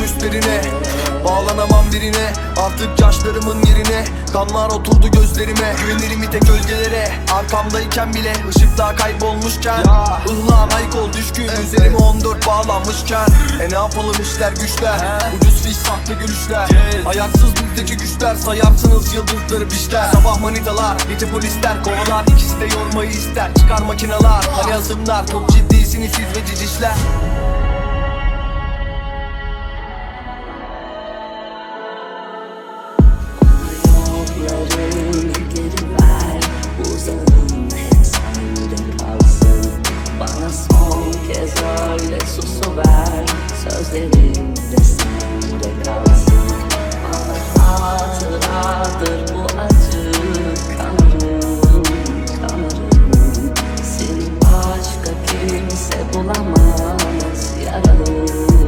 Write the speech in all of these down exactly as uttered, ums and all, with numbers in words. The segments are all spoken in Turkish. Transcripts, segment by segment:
tükürdüm üstlerine. Bağlanamam birine, artık yaşlarımın yerine. Kanlar oturdu gözlerime, güvenirim bir tek gölgelere. Arkamdayken bile, ışıkta kaybolmuşken ya. Ihlan ayık ol düşkün, üzerime on dört bağlanmışken. E ne yapalım işler güçler, ucuz fiş sahte gülüşler. Ayaksız bizdeki güçler, sayarsınız yıldızları pişler. Sabah manitalar, gece polisler kovalar, ikisi de yormayı ister. Çıkar makineler, hani azımlar, çok ciddisiniz siz ve cicişler. Yollarını geri ver, uzağım hep sende kalsın. Bana son kez öyle susuver, sözlerim de sende kalsın. Bana hatıradır bu acı, kanarım, kanarım. Seni başka kimse bulamaz, yaralı.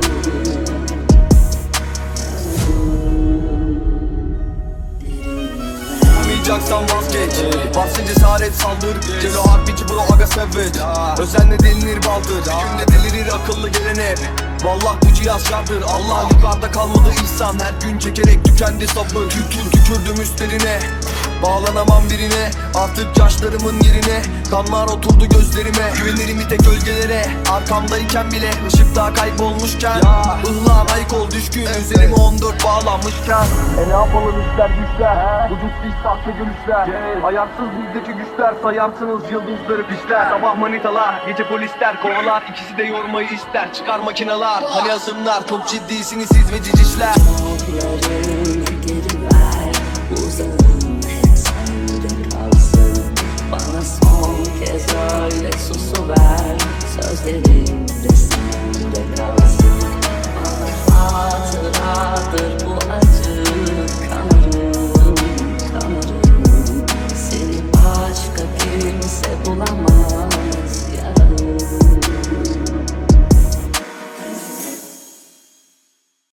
Yapmayacaksan vazgeç, varsa cesaret saldır. Celo harbici bro aga savage, özenle delinir baldır. Bir günde delirir akıllı gelen hep. Vallah bu cihaz şarttır, Allah yukarıda kalmadı insan. Her gün çekerek tükendi sabır. Tükür tükürdüm üstlerine, bağlanamam birine. Artık yaşlarımın yerine, kanlar oturdu gözlerime. Güvenirim bir tek gölgelere, arkamdayken bile. Işıkta kaybolmuşken ya. Ihlan ayık ol düşkün, üzerime on dört bağlanmışken. E ne yapalım işler güçler, ucuz fiş sahte gülüşler. Ayaksız bizdeki güçler, sayarsınız yıldızları pişler. Sabah manitalar, gece polisler kovalar, ikisi de yormayı ister. Çıkar makineler, hani asımlar, çok ciddisiniz siz ve cicişler. Yollarını geri ver, uzağım hep sende kalsın. Bana son kez öyle susuver, sözlerim de sende kalsın. Bana hatıradır bu acı, kanarım, kanarım. Seni başka kimse bulamaz.